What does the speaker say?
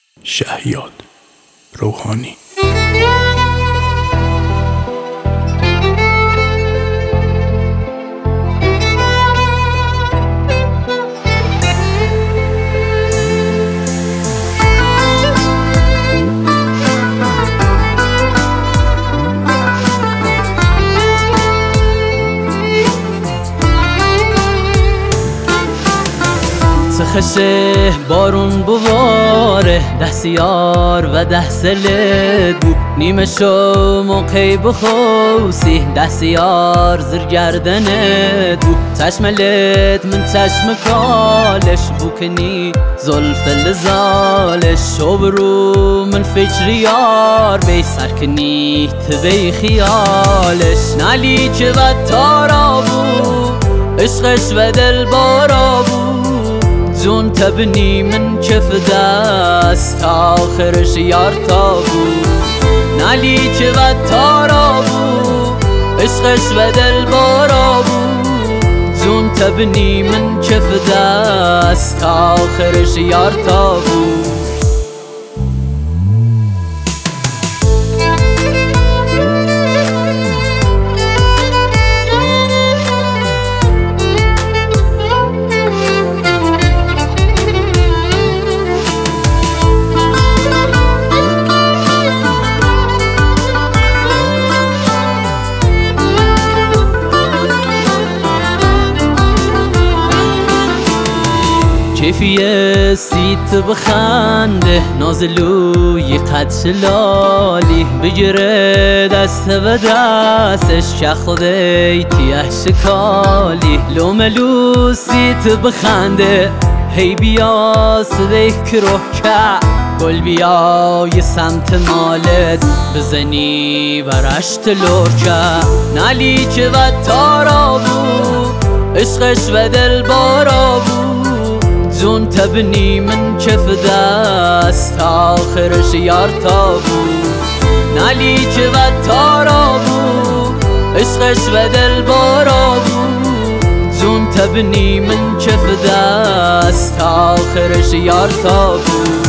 شهیاد روحانی. خشه بارون بواره 10 سیار و 10 سلت بو نیمه شو موقعی بخوسی 10 سیار زر گردنت بو چشملت من چشم کالش بو کنی زلف لزالش شو برو من فکر یار بی سرکنی تبی خیالش نالی که و تارا بو عشقش و دل بارا بو جون تبني من كف دست آخرش یار تابو نالی که و تارابو عشقش و دل بارابو جون تبني من كف دست آخرش یار تابو كيفية سيت بخنده نازلوي قد شلالي بجري دست و دستش شخوه تیه شکالی لو ملو سیت بخنده هی بیا صدای کروه که گل بیای سمت مالت بزنی برشت لرکه نالی که و تارابو عشقش و دل بارابو جون تبني من كف دست آخرش یار تابو نالی که و تارابو عشقش و دل بارابو جون تبني من كف دست آخرش یار تابو